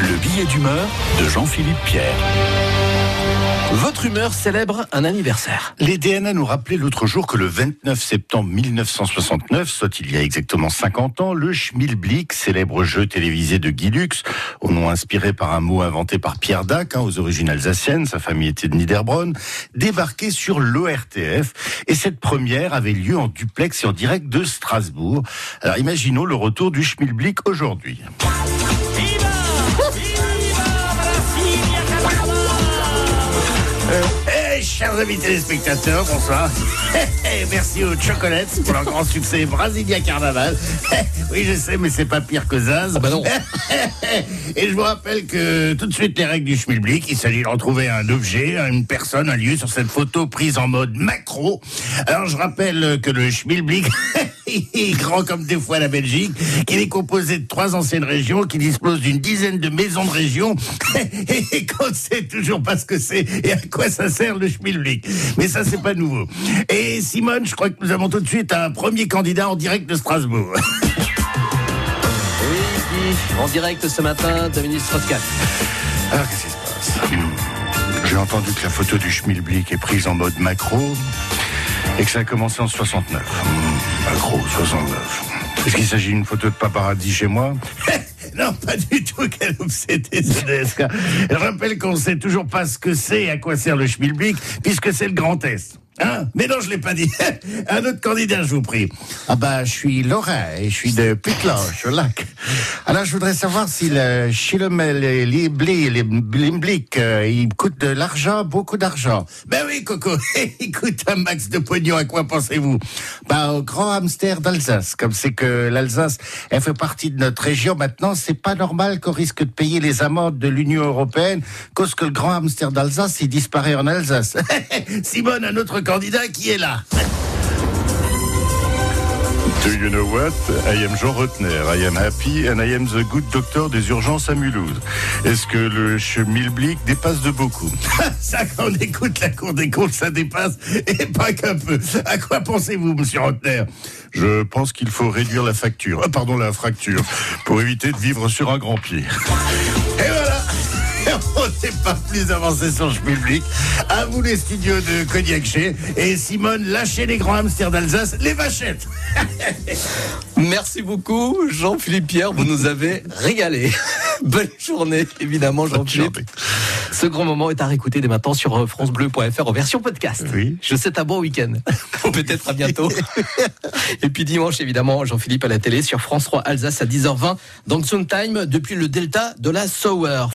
Le billet d'humeur de Jean-Philippe Pierre. Votre humeur célèbre un anniversaire. Les DNA nous rappelaient l'autre jour que le 29 septembre 1969, soit il y a exactement 50 ans, le Schmilblick, célèbre jeu télévisé de Guy Lux, au nom inspiré par un mot inventé par Pierre Dac, aux origines alsaciennes, sa famille était de Niederbronn, débarquait sur l'ORTF. Et cette première avait lieu en duplex et en direct de Strasbourg. Alors imaginons le retour du Schmilblick aujourd'hui. Chers amis téléspectateurs, bonsoir. Merci aux Chocolates pour leur grand succès Brasilia Carnaval. Oui, je sais, mais c'est pas pire que Zaz. Ah bah non. Et je vous rappelle que tout de suite, les règles du Schmilblick, il s'agit de retrouver un objet, une personne, un lieu sur cette photo prise en mode macro. Alors, je rappelle que le Schmilblick est grand comme des fois la Belgique, qu'il est composé de 3 anciennes régions, qui dispose d'une dizaine de maisons de région, et qu'on ne sait toujours pas ce que c'est et à quoi ça sert le Schmilblick. Mais ça, c'est pas nouveau. Et Simone, je crois que nous avons tout de suite un premier candidat en direct de Strasbourg. Oui, en direct ce matin, Dominique Strauss-Kahn. Alors, qu'est-ce qui se passe ? J'ai entendu que la photo du Schmilblick est prise en mode macro et que ça a commencé en 69. Macro, 69. Est-ce qu'il s'agit d'une photo de paparazzi chez moi ? Non, pas du tout, quel obsédé ce DSK. Je rappelle qu'on ne sait toujours pas ce que c'est et à quoi sert le Schmilblick, puisque c'est le Grand Est. Hein ? Mais non, je l'ai pas dit. Un autre candidat, je vous prie. Ah bah, je suis Laurent et je suis de Putloch, au lac. Alors, je voudrais savoir si le Schmilblick, il coûte de l'argent, beaucoup d'argent. Ben oui, Coco, il coûte un max de pognon. À quoi pensez-vous ? Bah, au grand hamster d'Alsace. Comme c'est que l'Alsace, elle fait partie de notre région maintenant, c'est pas normal qu'on risque de payer les amendes de l'Union européenne, cause que le grand hamster d'Alsace, il disparaît en Alsace. Simone, un autre candidat qui est là. Do you know what? I am Jean Rotner. I am happy and I am the good doctor des urgences à Mulhouse. Est-ce que le Schmilblick dépasse de beaucoup? Ça, quand on écoute la Cour des comptes, ça dépasse, et pas qu'un peu. À quoi pensez-vous, monsieur Rotner? Je pense qu'il faut réduire la facture. La fracture, pour éviter de vivre sur un grand pied. Et voilà. On n'est pas plus avancé sur le Schmilblick. À vous les studios de Cognac Chez. Et Simone, lâchez les grands hamsters d'Alsace, les vachettes. Merci beaucoup, Jean-Philippe Pierre, vous nous avez régalé. Bonne journée, évidemment, Jean-Philippe. Ce grand moment est à réécouter dès maintenant sur francebleu.fr en version podcast. Oui. Je souhaite un bon week-end. Peut-être à bientôt. Et puis dimanche, évidemment, Jean-Philippe à la télé sur France 3 Alsace à 10h20 dans Zone Time depuis le delta de la Sauer.